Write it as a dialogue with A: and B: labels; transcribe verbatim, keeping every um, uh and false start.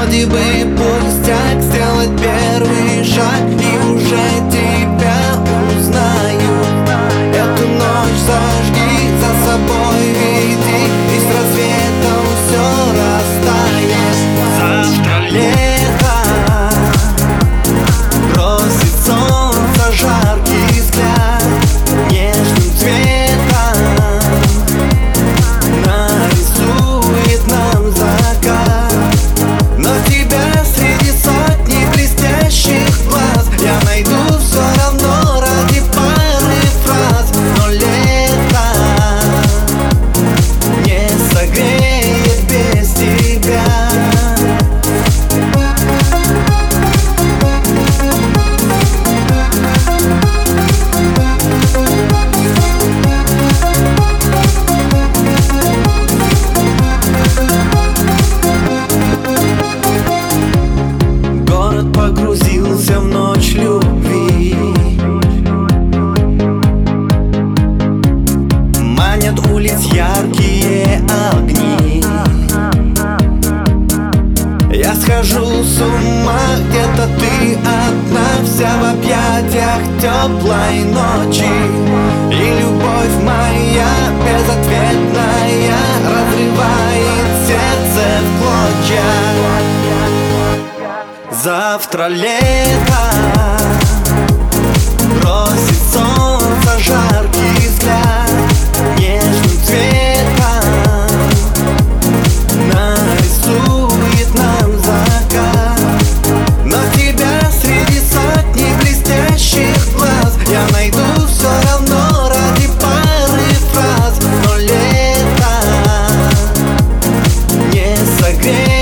A: Вроде бы пустяк сделать первый шаг, и уже тебя узнаю. Эту ночь зажги, за собой веди, и с рассветом все растает. Завтра лето, бросит солнце жаркий взгляд, нежным цветом нарисует нам закат. Но тебя среди сотни блестящих глаз я найду все равно ради пары фраз. Но лето не согреет без тебя. Город погрузился в ночь любви, манят улиц яркие огни. Я схожу с ума, где-то ты одна, вся в объятиях теплой ночи. И любовь моя безответная разрывает сердце в клочья. Завтра лето, бросит солнце жаркий взгляд, нежным цветом нарисует нам закат. Но тебя среди сотни блестящих глаз я найду все равно ради пары фраз. Но лето не согреет